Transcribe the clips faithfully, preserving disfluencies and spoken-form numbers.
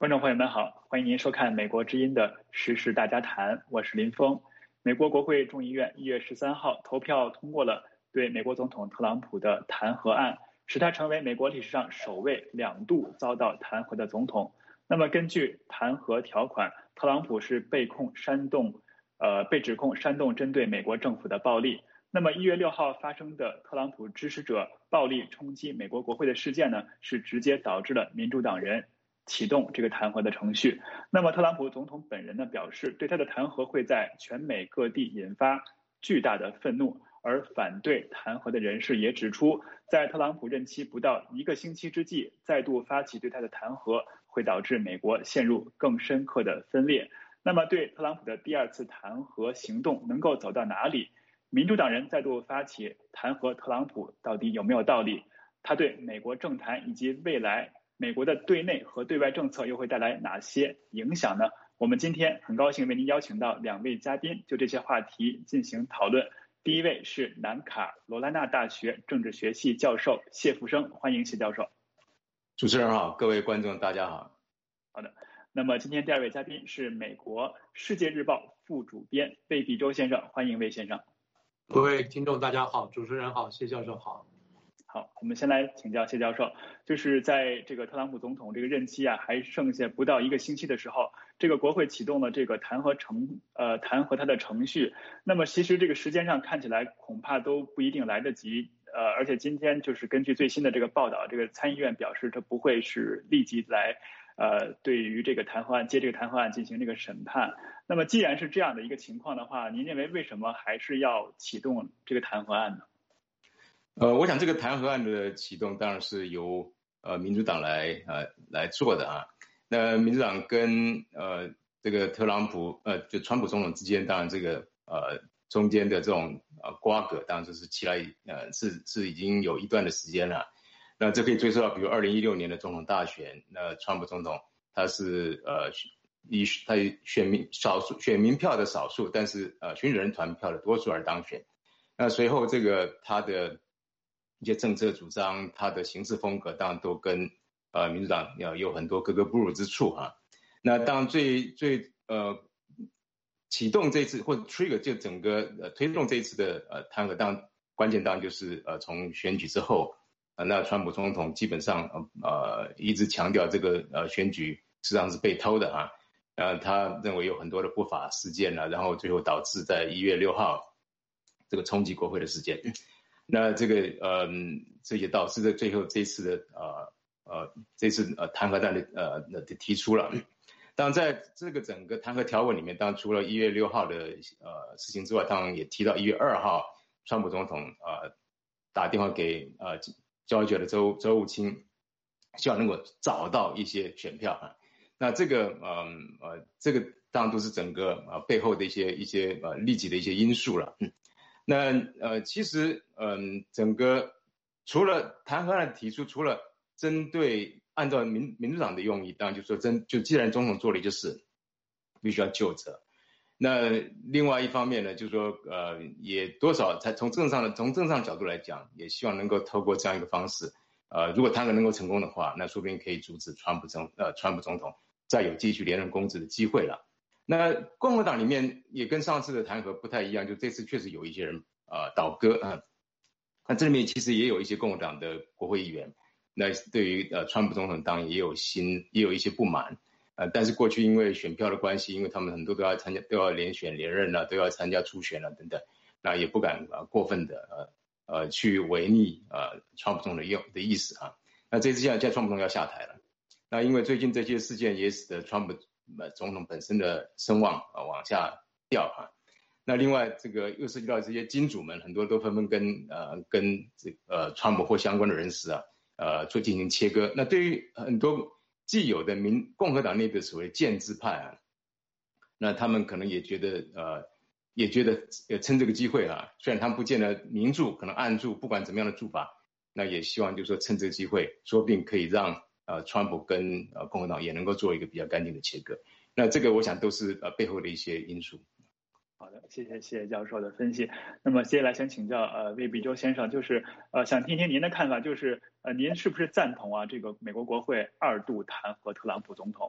观众朋友们好，欢迎您收看美国之音的时事大家谈，我是林峰。美国国会众议院一月十三号投票通过了对美国总统特朗普的弹劾案，使他成为美国历史上首位两度遭到弹劾的总统。那么根据弹劾条款，特朗普是被控煽动，呃，被指控煽动针对美国政府的暴力。那么一月六号发生的特朗普支持者暴力冲击美国国会的事件呢，是直接导致了民主党人启动这个弹劾的程序。那么特朗普总统本人呢表示，对他的弹劾会在全美各地引发巨大的愤怒，而反对弹劾的人士也指出，在特朗普任期不到一个星期之际，再度发起对他的弹劾会导致美国陷入更深刻的分裂。那么对特朗普的第二次弹劾行动能够走到哪里？民主党人再度发起弹劾特朗普到底有没有道理？他对美国政坛以及未来美国的对内和对外政策又会带来哪些影响呢？我们今天很高兴为您邀请到两位嘉宾就这些话题进行讨论。第一位是南卡罗来纳大学政治学系教授谢福生，欢迎谢教授。 主持人好，各位观众大家好。 好的，那么今天第二位嘉宾是美国世界日报副主编魏必洲先生，欢迎魏先生。 各位听众大家好，主持人好，谢教授好。 好，我们先来请教谢教授，就是在这个特朗普总统这个任期啊还剩下不到一个星期的时候，这个国会启动了这个弹劾程呃弹劾他的程序。那么其实这个时间上看起来恐怕都不一定来得及，呃，而且今天就是根据最新的这个报道，这个参议院表示它不会是立即来呃对于这个弹劾案接这个弹劾案进行这个审判。那么既然是这样的一个情况的话，您认为为什么还是要启动这个弹劾案呢？ 呃，我想这个弹劾案的启动当然是由呃民主党来呃来做的啊。那民主党跟呃这个特朗普呃就川普总统之间，当然这个呃中间的这种呃瓜葛，当然就是起来呃是是已经有一段的时间了。那这可以追溯到比如二零一六年的总统大选，那川普总统他是呃以他以选民少数选民票的少数，但是呃选举人团票的多数而当选。那随后这个他的一些政策主张，他的行事风格当然都跟呃民主党有有很多格格不入之处啊。那当然最最呃启动这次或者 trigger 就整个呃推动这一次的呃弹劾，当然关键当然就是呃从选举之后，呃那川普总统基本上呃一直强调这个呃选举实际上是被偷的啊，呃他认为有很多的不法事件啊，然后最后导致在一月六号这个冲击国会的事件。那这个呃，这也导致了最后这次的呃呃这次呃弹劾案的呃的提出了。当然在这个整个弹劾条文里面，当然除了一月六号的呃事情之外，当然也提到一月二号川普总统呃打电话给呃交易局的州州务卿，希望能够找到一些选票啊。那这个呃呃这个当然都是整个呃背后的一些一些呃利己的一些因素了。嗯那呃，其实嗯、呃，整个除了弹劾案提出，除了针对按照民民主党的用意，当然就说真就既然总统做了一件事，必须要究责。那另外一方面呢，就是说呃，也多少才从政上的从政上角度来讲，也希望能够透过这样一个方式，呃，如果弹劾能够成功的话，那说不定可以阻止川普总呃川普总统再有继续连任公职的机会了。那共和党里面也跟上次的弹劾不太一样，就这次确实有一些人呃倒戈啊。那这里面其实也有一些共和党的国会议员，那对于呃川普总统当然也有心也有一些不满，呃，但是过去因为选票的关系，因为他们很多都要参加都要连选连任啊，都要参加初选啊等等，那也不敢呃过分的呃呃去违逆呃川普总统的用的意思啊。那这次现在现在川普总统要下台了，那因为最近这些事件也使得川普总统本身的声望呃往下掉啊。那另外这个又涉及到这些金主们，很多都纷纷跟呃跟这呃川普或相关的人士啊呃做进行切割。那对于很多既有的民共和党内的所谓建制派啊，那他们可能也觉得呃也觉得呃趁这个机会啊，虽然他们不见得明助，可能暗助，不管怎么样的助法，那也希望就是说趁这个机会，说不定可以让呃川普跟呃共和党也能够做一个比较干净的切割。那这个我想都是呃背后的一些因素。 好的，谢谢谢教授的分析。那么接下来想请教呃魏必洲先生，就是呃想听听您的看法，就是呃您是不是赞同啊这个美国国会二度弹劾特朗普总统？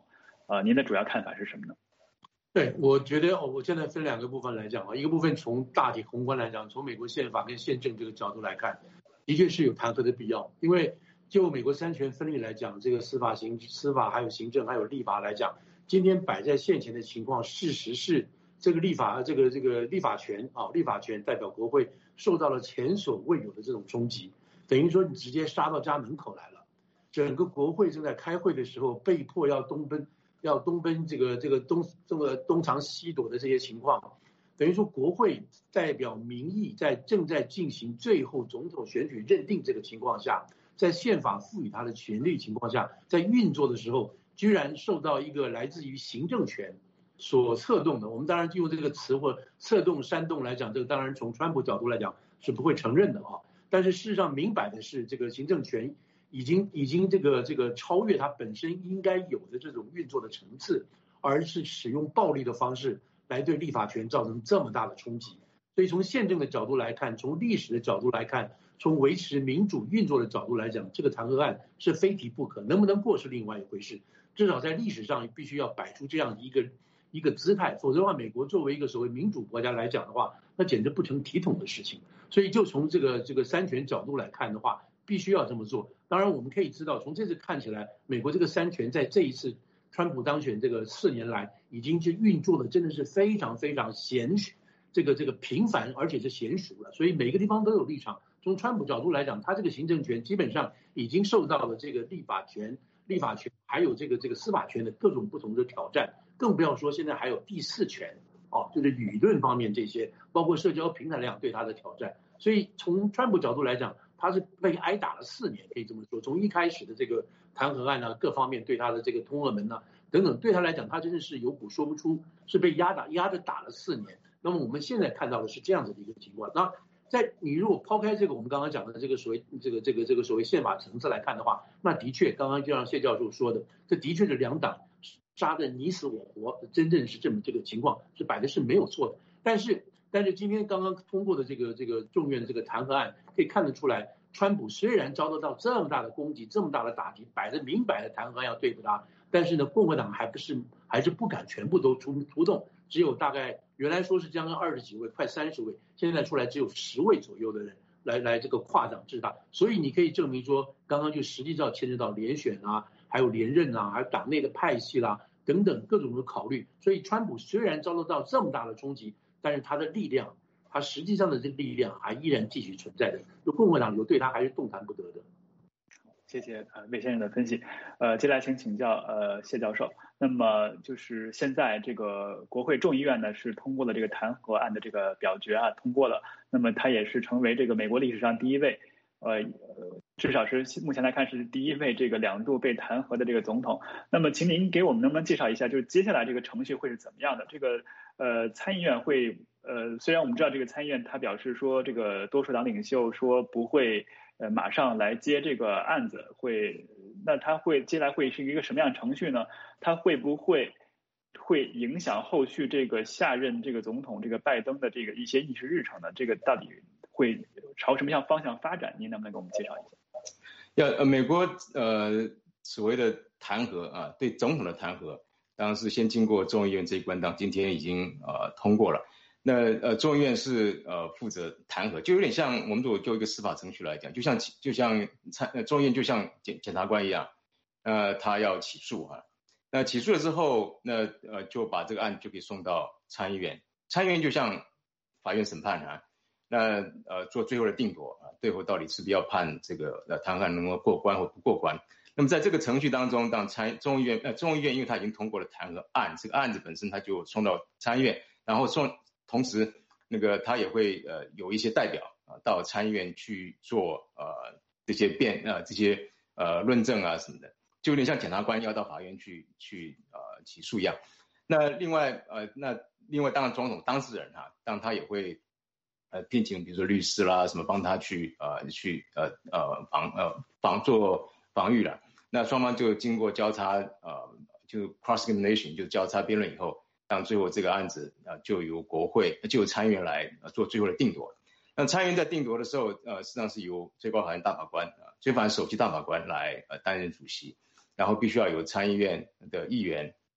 呃，您的主要看法是什么呢？ 对，我觉得我现在分两个部分来讲啊，一个部分从大体宏观来讲，从美国宪法跟宪政这个角度来看，的确是有弹劾的必要，因为就美国三权分立来讲，这个司法、行、司法还有行政还有立法来讲，今天摆在现前的情况，事实是这个立法这个这个立法权啊，立法权代表国会受到了前所未有的这种冲击，等于说你直接杀到家门口来了，整个国会正在开会的时候被迫要东奔。要东奔这个这个东这个东藏西躲的这些情况，等于说国会代表民意在正在进行最后总统选举认定这个情况下，在宪法赋予他的权利情况下，在运作的时候，居然受到一个来自于行政权所策动的。我们当然就用这个词或策动、煽动来讲，这个当然从川普角度来讲是不会承认的啊。但是事实上明摆的是，这个行政权。已经已经这个这个超越它本身应该有的这种运作的层次，而是使用暴力的方式来对立法权造成这么大的冲击。所以从宪政的角度来看，从历史的角度来看，从维持民主运作的角度来讲，这个弹劾案是非提不可，能不能过是另外一回事。至少在历史上必须要摆出这样一个一个姿态，否则的话，美国作为一个所谓民主国家来讲的话，那简直不成体统的事情。所以就从这个这个三权角度来看的话，必须要这么做。当然我们可以知道，从这次看起来，美国这个三权在这一次川普当选这个四年来，已经是运作的真的是非常非常娴这个这个频繁，而且是娴熟了。所以每个地方都有立场。从川普角度来讲，他这个行政权基本上已经受到了这个立法权、立法权还有这个这个司法权的各种不同的挑战，更不要说现在还有第四权哦，就是舆论方面这些，包括社交平台量对他的挑战。所以从川普角度来讲，他是被挨打了四年，可以这么说。从一开始的这个弹劾案啊，各方面对他的这个通俄门啊等等，对他来讲，他真的是有苦说不出，是被压打压着打了四年。那么我们现在看到的是这样子的一个情况。那在你如果抛开这个我们刚刚讲的这个所谓这个这个这个所谓宪法层次来看的话，那的确刚刚就像谢教授说的，这的确是两党杀得你死我活，真正是这么这个情况是摆的是没有错的。但是但是今天刚刚通过的这个这个众院这个弹劾案，可以看得出来，川普虽然遭得到这么大的攻击，这么大的打击，摆着明摆的弹劾案要对付他，但是呢，共和党还不是还是不敢全部都出出动，只有大概原来说是将近二十几位，快三十位，现在出来只有十位左右的人来来这个跨党制他，所以你可以证明说，刚刚就实际上牵扯到连选啊，还有连任啊，还有党内的派系啦等等各种的考虑，所以川普虽然遭得到这么大的冲击，但是他的力量，他实际上的这个力量还依然继续存在的。就共和党有对他还是动弹不得的。 谢谢呃魏先生的分析。呃，接下来请请教呃谢教授。那么就是现在这个国会众议院呢是通过了这个弹劾案的这个表决啊，通过了。那么他也是成为这个美国历史上第一位，呃至少是目前来看是第一位这个两度被弹劾的这个总统。那么请您给我们能不能介绍一下，就是接下来这个程序会是怎么样的？这个呃参议院会呃虽然我们知道这个参议院他表示说这个多数党领袖说不会呃马上来接这个案子，会那他会接下来会是一个什么样的程序呢？他会不会会影响后续这个下任这个总统这个拜登的这个一些议事日程呢？这个到底会朝什么样方向发展？您能不能给我们介绍一下？ 要呃，美国呃所谓的弹劾啊，对总统的弹劾，当然是先经过众议院这一关，到今天已经呃通过了。那呃众议院是呃负责弹劾，就有点像我们如果就一个司法程序来讲，就像就像参众议院就像检检察官一样，呃他要起诉啊，那起诉了之后，那呃就把这个案就可以送到参议院，参议院就像法院审判啊。那呃做最后的定夺啊，最后到底是不是要判这个呃弹劾案能够过关或不过关？那么在这个程序当中，当参众议院呃众议院因为它已经通过了弹劾案，这个案子本身它就送到参议院，然后送同时那个它也会呃有一些代表啊到参议院去做呃这些辩呃这些呃论证啊什么的，就有点像检察官要到法院去去呃起诉一样。那另外呃那另外当然总统当事人哈，当然他也会。呃，聘请比如说律师啦，什么帮他去呃去呃呃防呃防做防御了。那双方就经过交叉呃就 cross examination 就交叉辩论以后，当最后这个案子呃就由国会就由参议院来、呃、做最后的定夺。那参议院在定夺的时候，呃实际上是由最高法院大法官啊、呃、最高法院首席大法官来呃担任主席，然后必须要有参议院的议员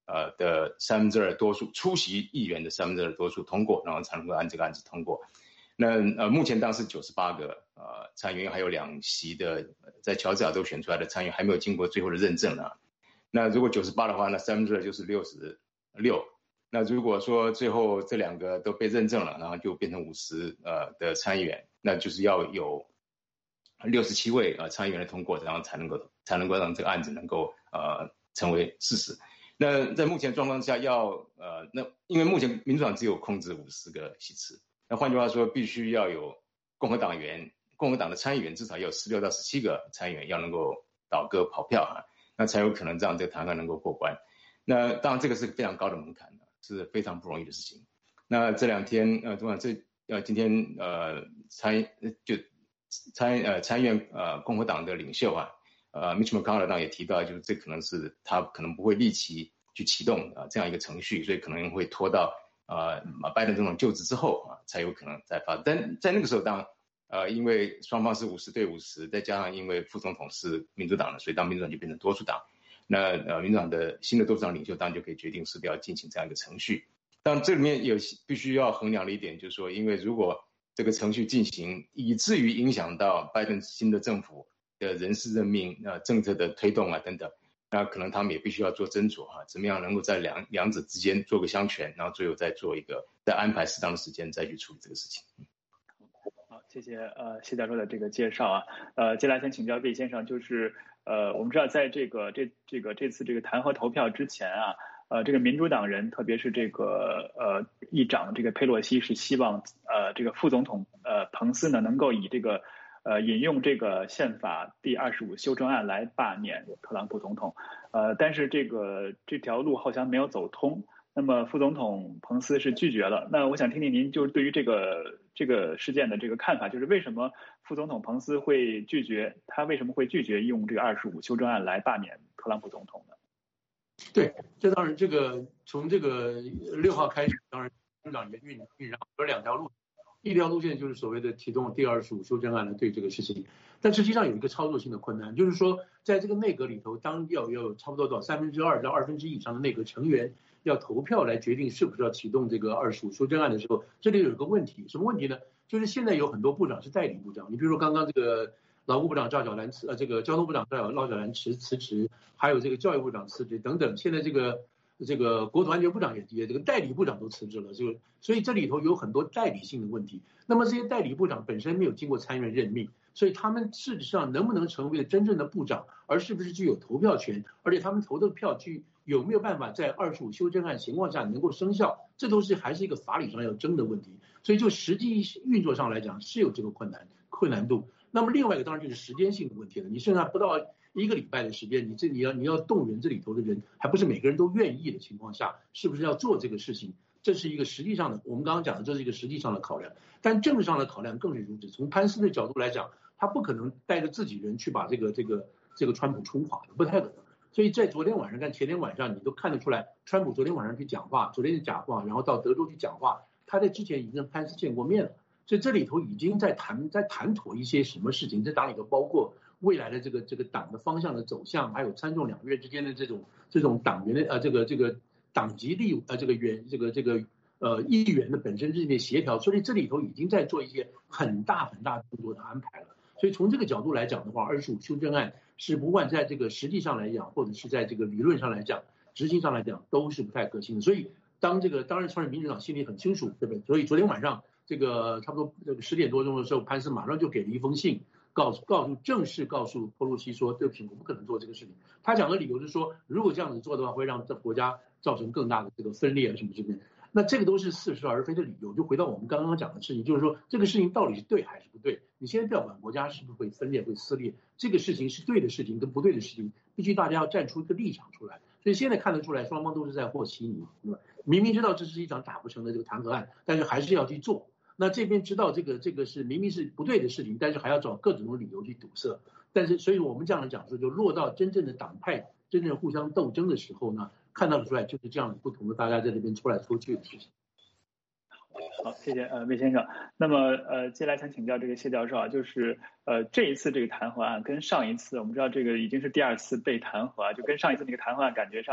呃的三分之二多数出席议员的三分之二多数通过，然后才能够按这个案子通过。那呃目前当时九十八个呃参议员，还有两席的在乔治亚州选出来的参议员还没有经过最后的认证呢。那如果九十八的话，那三分之二就是六十六。那如果说最后这两个都被认证了，然后就变成五十呃的参议员，那就是要有六十七位呃参议员的通过，然后才能够才能够让这个案子能够呃成为事实。那在目前状况下要呃那因为目前民主党只有控制五十个席次，那换句话说，必须要有共和党员、共和党的参议员至少要有十六到十七个参议员要能够倒戈跑票啊，那才有可能让这个弹劾案能够过关。那当然这个是非常高的门槛，是非常不容易的事情。那这两天呃，昨晚这呃今天呃参就参呃参议院呃共和党的领袖啊，呃 Mitch McConnell 当然也提到，就是这可能是他可能不会立即去启动啊、呃、这样一个程序，所以可能会拖到呃拜登总统就职之后啊才有可能再发。但在那个时候，当然呃因为双方是五十对五十，再加上因为副总统是民主党的，所以当民主党就变成多数党。那呃，民主党的新的多数党领袖当然就可以决定是不是要进行这样一个程序。但这里面有必须要衡量的一点，就是说，因为如果这个程序进行，以至于影响到拜登新的政府的人事任命、呃政策的推动啊等等，那可能他们也必须要做斟酌哈、啊，怎么样能够在两两者之间做个相权，然后最后再做一个再安排适当的时间再去处理这个事情。 好，谢谢呃谢教授的这个介绍啊，呃接下来先请教魏先生，就是呃我们知道在这个这这个这次这个弹劾投票之前啊，呃这个民主党人特别是这个呃议长这个佩洛西是希望呃这个副总统呃彭斯呢能够以这个呃引用这个宪法第二十五修正案来罢免特朗普总统，呃但是这个这条路好像没有走通。那么副总统彭斯是拒绝了。那我想听听您就是对于这个这个事件的这个看法，就是为什么副总统彭斯会拒绝？他为什么会拒绝用这个二十五修正案来罢免特朗普总统呢？ 对，这当然这个从这个六号开始，当然民主党也运运让有两条路，一条路线就是所谓的提动第二十五修正案来对这个事情，但实际上有一个操作性的困难，就是说在这个内阁里头，当要有差不多到三分之二到二分之一以上的内阁成员要投票来决定是不是要启动这个二十五修正案的时候，这里有一个问题，什么问题呢？就是现在有很多部长是代理部长，你比如说刚刚这个劳务部长赵小兰辞呃这个交通部长赵赵小兰辞辞职，还有这个教育部长辞职等等，现在这个这个国土安全部长也也这个代理部长都辞职了，就所以这里头有很多代理性的问题。那么这些代理部长本身没有经过参议院任命，所以他们事实上能不能成为真正的部长，而是不是具有投票权，而且他们投的票具有没有办法在二十五修正案情况下能够生效，这都是还是一个法理上要争的问题。所以就实际运作上来讲是有这个困难困难度。那么另外一个当然就是时间性的问题了，你剩下不到一个礼拜的时间，你这你要你要动员这里头的人，还不是每个人都愿意的情况下，是不是要做这个事情？这是一个实际上的，我们刚刚讲的这是一个实际上的考量，但政治上的考量更是如此。从潘斯的角度来讲，他不可能带着自己人去把这个这个这个川普冲垮的，不太可能。所以在昨天晚上跟前天晚上，你都看得出来，川普昨天晚上去讲话，昨天是讲话，然后到德州去讲话，他在之前已经跟潘斯见过面了。所以这里头已经在谈在谈妥一些什么事情，在党里头包括未来的这个这个党的方向的走向，还有参众两院之间的这种这种党员的呃这个这个党籍立呃这个员这个这个呃议员的本身之间的协调，所以这里头已经在做一些很大很大动作的安排了。所以从这个角度来讲的话，二十五修正案是不管在这个实际上来讲，或者是在这个理论上来讲，执行上来讲都是不太可行的。所以当这个当然，创始民主党心里很清楚，对不对？所以昨天晚上。这个差不多这个十点多钟的时候，潘斯马上就给了一封信，告诉告诉正式告诉佩洛西说，对不起，我不可能做这个事情。他讲的理由是说，如果这样子做的话，会让这国家造成更大的这个分裂啊什么之类的。那这个都是似是而非的理由。就回到我们刚刚讲的事情，就是说这个事情到底是对还是不对？你现在不要管国家是不是会分裂、会撕裂，这个事情是对的事情跟不对的事情，必须大家要站出一个立场出来。所以现在看得出来，双方都是在和稀泥，对吧？明明知道这是一场打不成的这个弹劾案，但是还是要去做。那这边知道这个这个是明明是不对的事情，但是还要找各种的理由去堵塞。但是，所以我们这样讲说，就落到真正的党派真正互相斗争的时候呢，看到得出来就是这样不同的大家在这边抽来抽去的事情。 好，谢谢呃魏先生。那么呃接下来想请教这个谢教授啊，就是呃这一次这个弹劾案跟上一次，我们知道这个已经是第二次被弹劾啊，就跟上一次那个弹劾案感觉上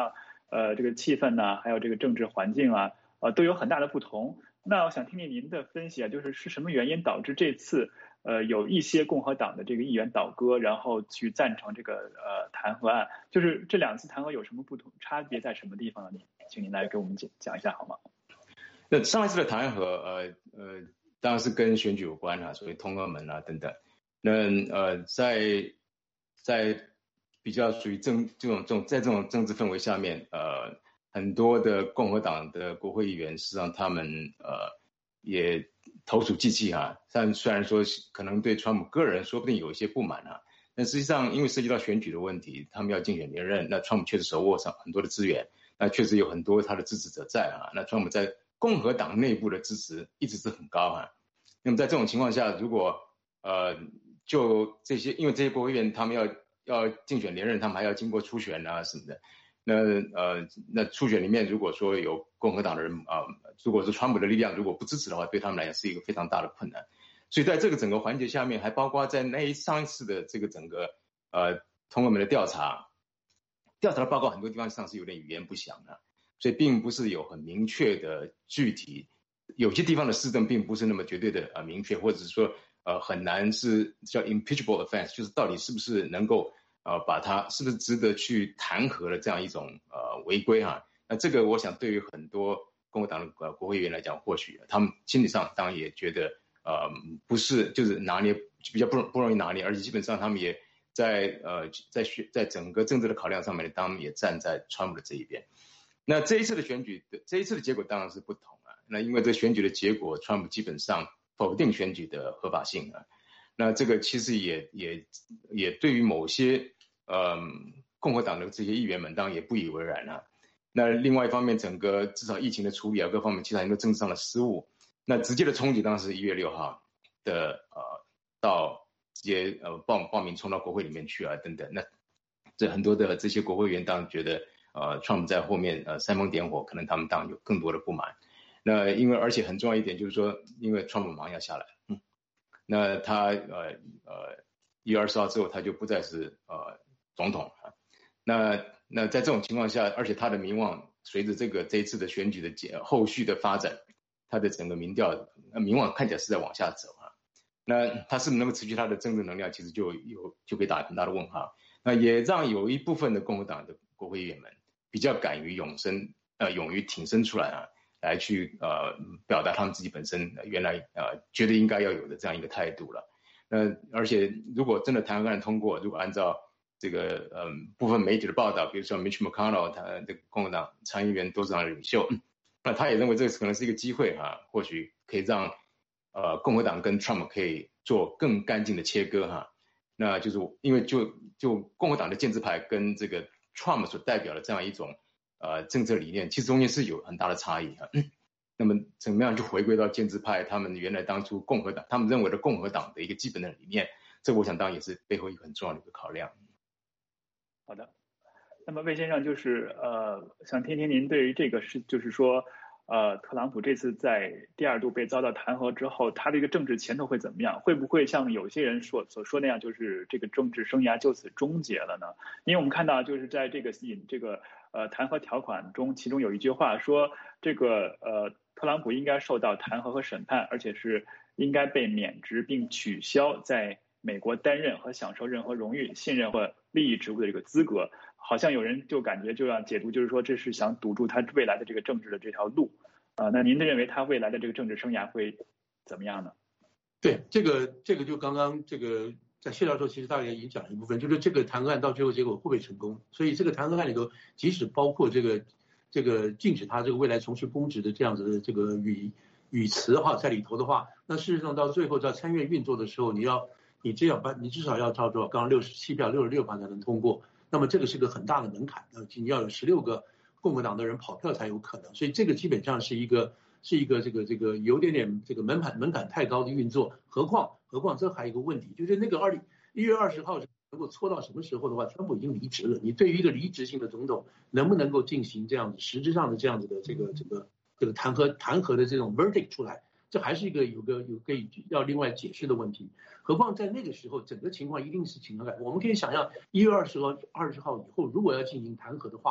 呃这个气氛呢、啊，还有这个政治环境啊，呃都有很大的不同。那我想听听您的分析啊，就是是什么原因导致这次呃有一些共和党的这个议员倒戈，然后去赞成这个呃弹劾案？就是这两次弹劾有什么不同，差别在什么地方呢？您请您来给我们讲讲一下好吗？ 那上一次的弹劾，呃呃，当然是跟选举有关啊，所以通俄门啊等等。那呃，在在比较属于政这种这种在这种政治氛围下面，呃，很多的共和党的国会议员，实际上他们呃也投鼠忌器啊。但虽然说可能对川普个人说不定有一些不满啊，但实际上因为涉及到选举的问题，他们要竞选连任，那川普确实手握上很多的资源，那确实有很多他的支持者在啊。那川普在共和党内部的支持一直是很高啊。那么在这种情况下，如果呃就这些，因为这些国会议员他们要要竞选连任，他们还要经过初选啊什么的。那呃那初选里面如果说有共和党的人啊、呃，如果是川普的力量如果不支持的话，对他们来讲是一个非常大的困难。所以在这个整个环节下面，还包括在那上一次的这个整个呃通俄门的调查，调查的报告很多地方上是有点语言不详的。所以并不是有很明确的具体，有些地方的施政并不是那么绝对的呃明确，或者是说呃很难是叫 impeachable offense， 就是到底是不是能够呃把它是不是值得去弹劾的这样一种呃违规哈。那这个我想对于很多共和党的呃国会议员来讲，或许他们心理上当然也觉得呃不是就是拿捏比较不不容易拿捏，而且基本上他们也在呃在选在整个政治的考量上面，当然也站在川普的这一边。那这一次的选举，这一次的结果当然是不同啊。那因为这选举的结果，川普基本上否定选举的合法性啊。那这个其实也也也对于某些呃共和党的这些议员们，当然也不以为然啊。那另外一方面，整个至少疫情的处理啊，各方面其实很多政治上的失误，那直接的冲击当然是一月六号的呃到直接呃报报名冲到国会里面去啊等等。那这很多的这些国会议员当然觉得。呃 ，Trump 在后面呃煽风点火，可能他们当然有更多的不满。那因为而且很重要一点就是说，因为 Trump 马上要下来，嗯，那他呃呃一月二十号之后他就不再是呃总统啊。那那在这种情况下，而且他的民望随着这个这一次的选举的结后续的发展，他的整个民调民望看起来是在往下走啊。那他是不是能够持续他的政治能量，其实就有就可以打很大的问号。那也让有一部分的共和党的国会议员们。比较敢于勇身，呃，勇于挺身出来啊，来去呃表达他们自己本身原来呃觉得应该要有的这样一个态度了。那而且如果真的弹劾案通过，如果按照这个呃部分媒体的报道，比如说 Mitch McConnell 他的共和党参议员多数党领袖，那他也认为这可能是一个机会哈、啊，或许可以让呃共和党跟 Trump 可以做更干净的切割哈、啊。那就是因为就就共和党的建制派跟这个。Trump 所代表的这样一种呃政策理念，其实中间是有很大的差异啊。那么怎么样去回归到建制派他们原来当初共和党他们认为的共和党的一个基本的理念，这我想当然也是背后一个很重要的一个考量。 好的，那么魏先生就是呃想听听您对于这个是就是说。呃，特朗普这次在第二度被遭到弹劾之后，他的一个政治前途会怎么样？会不会像有些人说所说那样，就是这个政治生涯就此终结了呢？因为我们看到，就是在这个引这个呃弹劾条款中，其中有一句话说，这个呃特朗普应该受到弹劾和审判，而且是应该被免职并取消在美国担任和享受任何荣誉、信任或利益职务的这个资格。好像有人就感觉就要解读，就是说这是想堵住他未来的这个政治的这条路，啊、呃，那您认为他未来的这个政治生涯会怎么样呢？ 对，这个这个就刚刚这个在谢教授其实大概已经讲了一部分，就是这个弹劾案到最后结果会不会成功？所以这个弹劾案里头，即使包括这个这个禁止他这个未来从事公职的这样子的这个语语词哈在里头的话，那事实上到最后在参院运作的时候，你要你这样办，你至少要照多少？刚刚六十七票、六十六票才能通过。那么这个是个很大的门槛，呃，你要有十六个共和党的人跑票才有可能，所以这个基本上是一个是一个这个这个有点点这个门槛门槛太高的运作。何况何况这还有一个问题，就是那个二一月二十号能够拖到什么时候的话，川普已经离职了。你对于一个离职性的总统，能不能够进行这样子实质上的这样子的这个这个这个弹劾弹劾的这种 verdict 出来？这还是一个有个有可以要另外解释的问题。何况在那个时候，整个情况一定是情况改。我们可以想象，一月二十号二十号以后，如果要进行弹劾的话，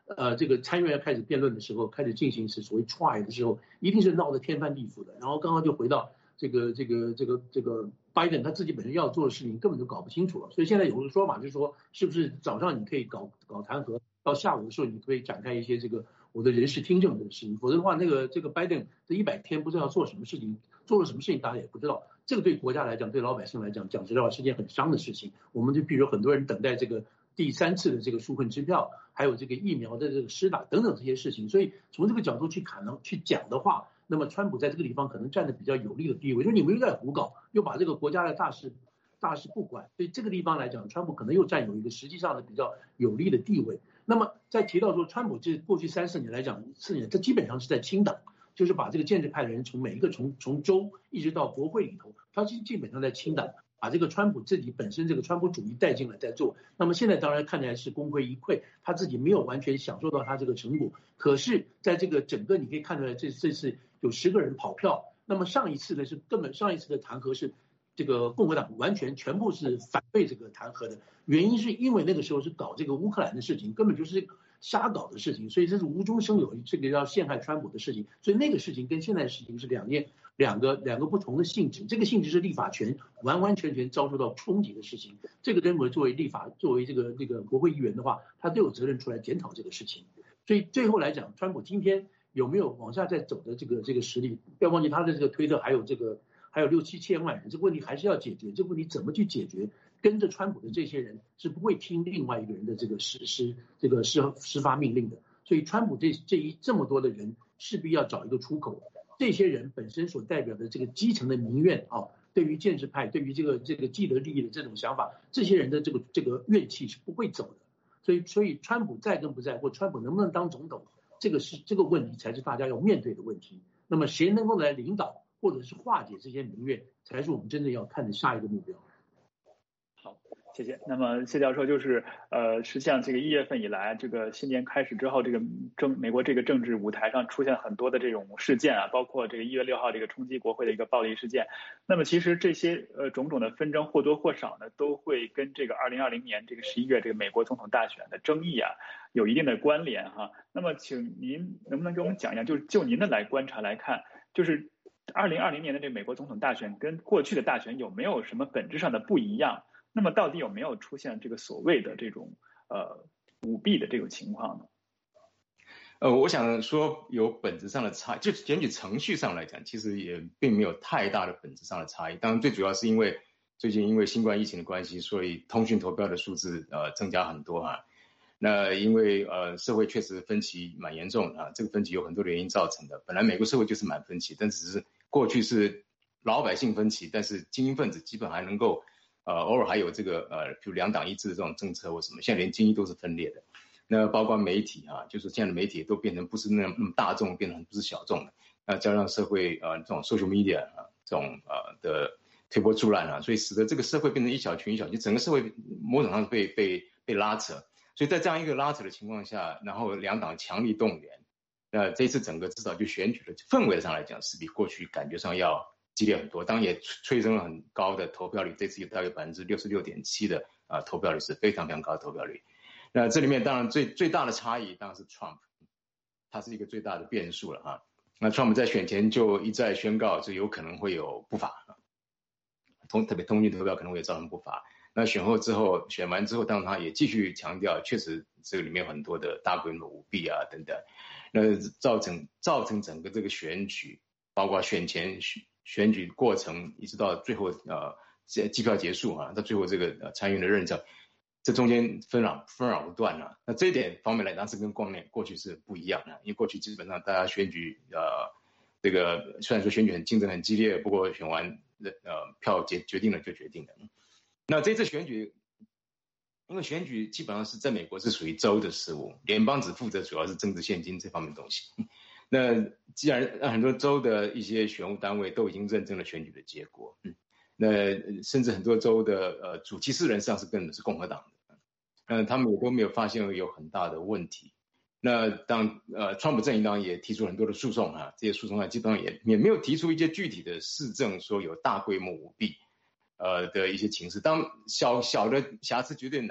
呃这个参议院开始辩论的时候，开始进行是所谓 try 的时候，一定是闹得天翻地覆的。然后刚刚就回到这个这个这个这个拜登他自己本身要做的事情根本就搞不清楚了。所以现在有个说法就是说，是不是早上你可以搞搞弹劾，到下午的时候你可以展开一些这个我的人事听证这个事情，否则的话，那个这个拜登这一百天不知道做什么事情，做了什么事情大家也不知道。这个对国家来讲，对老百姓来讲，讲实在话是件很伤的事情。我们就比如很多人等待这个第三次的这个纾困支票，还有这个疫苗的这个施打等等这些事情。所以从这个角度去看呢，去讲的话，那么川普在这个地方可能站得比较有利的地位，就是你们又在胡搞，又把这个国家的大事大事不管，所以这个地方来讲，川普可能又占有一个实际上的比较有利的地位。那么再提到说，川普这过去三四年来讲，四年这基本上是在清党。就是把这个建制派的人从每一个从从州一直到国会里头，他基基本上在清党，把这个川普自己本身这个川普主义带进来在做。那么现在当然看起来是功亏一篑，他自己没有完全享受到他这个成果。可是在这个整个你可以看出来，这这次有十个人跑票，那么上一次呢是根本上一次的弹劾是这个共和党完全全部是反对这个弹劾的，原因是因为那个时候是搞这个乌克兰的事情，根本就是瞎搞的事情，所以这是无中生有，这个要陷害川普的事情，所以那个事情跟现在的事情是两件两个两个不同的性质，这个性质是立法权完完全全遭受到冲击的事情，这个认为作为立法作为这个这个国会议员的话，他都有责任出来检讨这个事情，所以最后来讲，川普今天有没有往下再走的这个这个实力，不要忘记他的这个推特还有这个还有六七千万人，这个问题还是要解决，这个问题怎么去解决？跟着川普的这些人是不会听另外一个人的这个实施这个施施发命令的，所以川普这这一这么多的人势必要找一个出口。这些人本身所代表的这个基层的民怨啊，对于建制派，对于这个这个既得利益的这种想法，这些人的这个这个怨气是不会走的。所以所以川普在跟不在，或川普能不能当总统，这个是这个问题才是大家要面对的问题。那么谁能够来领导或者是化解这些民怨，才是我们真正要看的下一个目标。 好，谢谢。那么谢教授就是呃，实际上这个一月份以来，这个新年开始之后，这个政美国这个政治舞台上出现很多的这种事件啊，包括这个一月六号这个冲击国会的一个暴力事件。那么其实这些呃种种的纷争或多或少呢，都会跟这个二零二零年这个十一月这个美国总统大选的争议啊有一定的关联哈。那么请您能不能给我们讲一下，就是就您的来观察来看，就是二零二零年的这个美国总统大选跟过去的大选有没有什么本质上的不一样？那么到底有没有出现这个所谓的这种呃舞弊的这种情况呢？ 呃，我想说有本质上的差，就选举程序上来讲，其实也并没有太大的本质上的差异。当然，最主要是因为最近因为新冠疫情的关系，所以通讯投票的数字呃增加很多哈。那因为呃社会确实分歧蛮严重啊，这个分歧有很多的原因造成的。本来美国社会就是蛮分歧，但只是过去是老百姓分歧，但是精英分子基本还能够。呃，偶尔还有这个呃，比如两党一致的这种政策或什么，现在连精英都是分裂的。那包括媒体啊，就是现在的媒体都变成不是那么那么大众，变成不是小众的。那加上社会呃这种 social media 啊这种呃的推波助澜啊，所以使得这个社会变成一小群一小群，整个社会某种上被被被拉扯。所以在这样一个拉扯的情况下，然后两党强力动员，那这次整个至少就选举的氛围上来讲，是比过去感觉上要激烈很多，当然也催生了很高的投票率，这次有大约百分之六十六点七的啊投票率是非常非常高的投票率。那这里面当然最最大的差异当然是 Trump， 他是一个最大的变数了哈。那 Trump 在选前就一再宣告，这有可能会有不法，通特别通讯投票可能会造成不法。那选后之后，选完之后，当然他也继续强调，确实这个里面有很多的大规模舞弊啊等等，那造成造成整个这个选举，包括选前选。选举过程一直到最后呃计票结束啊，到最后这个呃参议院的认证，这中间纷扰纷扰不断啊。那这一点方面来讲是跟过年过去是不一样的，因为过去基本上大家选举呃这个虽然说选举很竞争很激烈，不过选完呃票决决定了就决定了。那这次选举，因为选举基本上是在美国是属于州的事务，联邦只负责主要是政治现金这方面的东西。那既然很多州的一些选务单位都已经认证了选举的结果，嗯，那甚至很多州的呃主其事人实际上是根本是共和党的，嗯，他们也都没有发现有很大的问题。那当呃川普阵营当然也提出很多的诉讼啊，这些诉讼案基本上也也没有提出一些具体的事证说有大规模舞弊呃的一些情势，当小小的瑕疵绝对难免了，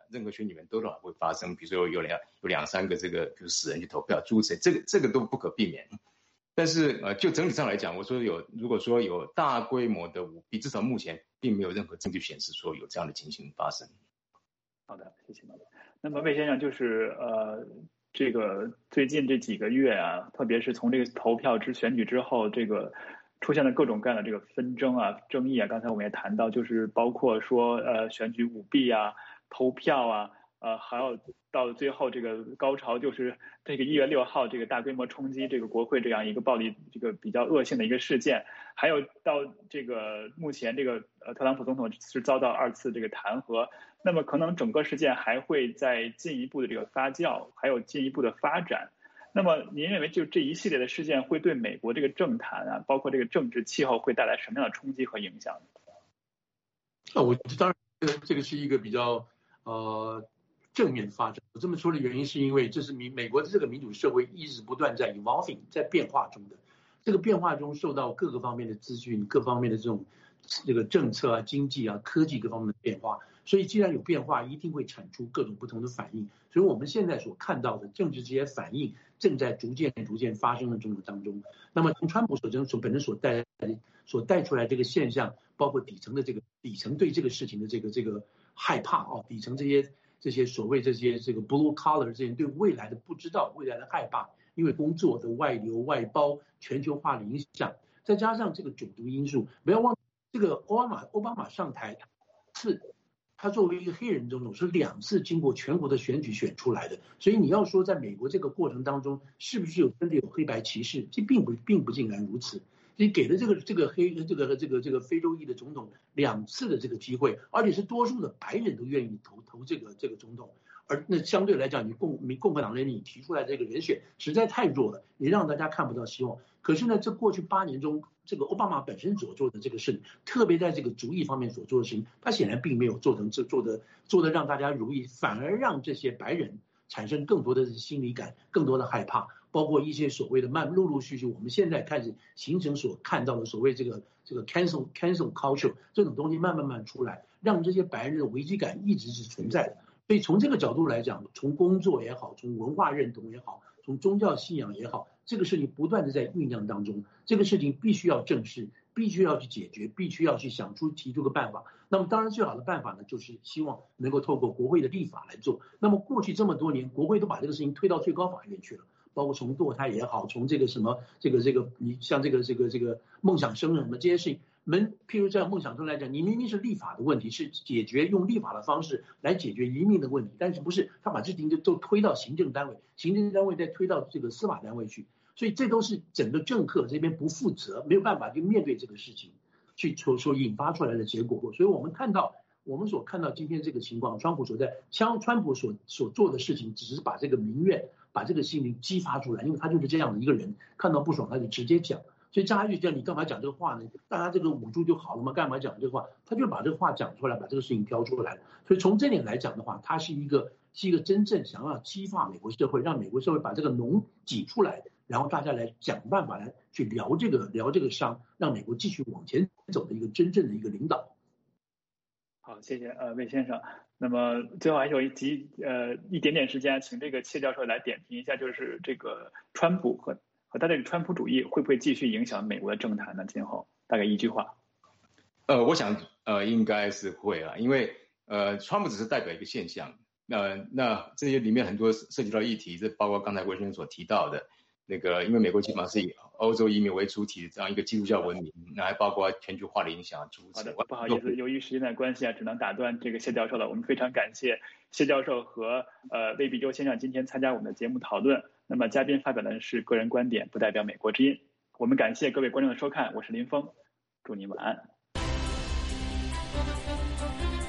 任何选举里面都多少会发生，比如说有两有两三个这个比如死人去投票诸如此类，这个这个都不可避免。但是呃，就整体上来讲，我说有如果说有大规模的舞弊，至少目前并没有任何证据显示说有这样的情形发生。 好的，谢谢。那么魏先生，就是呃，这个最近这几个月啊，特别是从这个投票之选举之后，这个出现了各种各样的这个纷争啊、争议啊。刚才我们也谈到，就是包括说呃选举舞弊啊、投票啊，呃，还有到最后这个高潮，就是这个一月六号这个大规模冲击这个国会这样一个暴力、这个比较恶性的一个事件，还有到这个目前这个呃特朗普总统是遭到二次这个弹劾，那么可能整个事件还会再进一步的这个发酵，还有进一步的发展。那么您认为就这一系列的事件会对美国这个政坛啊，包括这个政治气候会带来什么样的冲击和影响呢？ 啊，我当然这个是一个比较呃正面发展。我这么说的原因是因为这是民美国的这个民主社会一直不断在 evolving 在变化中的，这个变化中受到各个方面的资讯、各方面的这种这个政策啊、经济啊、科技各方面的变化。所以既然有变化，一定会产出各种不同的反应。所以我们现在所看到的政治这些反应正在逐渐逐渐发生的中当中。那么从川普所真所本身所带所带出来这个现象，包括底层的这个底层对这个事情的这个这个害怕啊，底层这些这些所谓这些这个 blue collar 这些对未来的不知道、未来的害怕，因为工作的外流、外包、全球化的影响，再加上这个种族因素，不要忘这个奥巴马奥巴马上台是。他作为一个黑人总统，是两次经过全国的选举选出来的，所以你要说在美国这个过程当中，是不是有真的有黑白歧视？这并不并不尽然如此。所以给了这个这个黑这个这个这个非洲裔的总统两次的这个机会，而且是多数的白人都愿意投投这个这个总统。而那相对来讲，你共民共和党人你提出来这个人选实在太弱了，也让大家看不到希望。可是呢，这过去八年中，这个奥巴马本身所做的这个事，特别在这个主义方面所做的事情，他显然并没有做成这做的做的让大家如意，反而让这些白人产生更多的心理感，更多的害怕，包括一些所谓的慢陆陆续续，我们现在开始形成所看到的所谓这个这个 cancel cancel culture 这种东西慢慢慢出来，让这些白人的危机感一直是存在的。所以从这个角度来讲，从工作也好，从文化认同也好，从宗教信仰也好，这个事情不断的在酝酿当中，这个事情必须要正视，必须要去解决，必须要去想出提出个办法。那么当然最好的办法呢，就是希望能够透过国会的立法来做。那么过去这么多年，国会都把这个事情推到最高法院去了，包括从堕胎也好，从这个什么这个这个你像这个这个这个梦想生什么这些事情。们譬如在梦想中来讲，你明明是立法的问题，是解决用立法的方式来解决移民的问题，但是不是他把这事情就都推到行政单位，行政单位再推到这个司法单位去，所以这都是整个政客这边不负责，没有办法去面对这个事情，去所所引发出来的结果。所以我们看到，我们所看到今天这个情况，川普所在，像川普所所做的事情，只是把这个民怨，把这个心灵激发出来，因为他就是这样的一个人，看到不爽他就直接讲。所以张阿玉讲你干嘛讲这个话呢？大家这个捂住就好了嘛，干嘛讲这个话？他就把这个话讲出来，把这个事情挑出来。所以从这点来讲的话，他是一个是一个真正想要激发美国社会，让美国社会把这个脓挤出来，然后大家来想办法来去疗这个疗这个伤，让美国继续往前走的一个真正的一个领导。 好，谢谢呃魏先生。那么最后还有一集呃一点点时间，请这个谢教授来点评一下，就是这个川普和。和他这个川普主义会不会继续影响美国的政坛呢？今后大概一句话。 呃，我想呃应该是会啊，因为呃川普只是代表一个现象，呃那这些里面很多涉及到议题，这包括刚才魏先生所提到的那个，因为美国基本上是以欧洲移民为主体的这样一个基督教文明，那还包括全球化的影响。 好的，不好意思，由于时间的关系啊，只能打断这个谢教授了。我们非常感谢谢教授和呃魏必洲先生今天参加我们的节目讨论。那么嘉宾发表的是个人观点，不代表美国之音。我们感谢各位观众的收看，我是林峰，祝您晚安。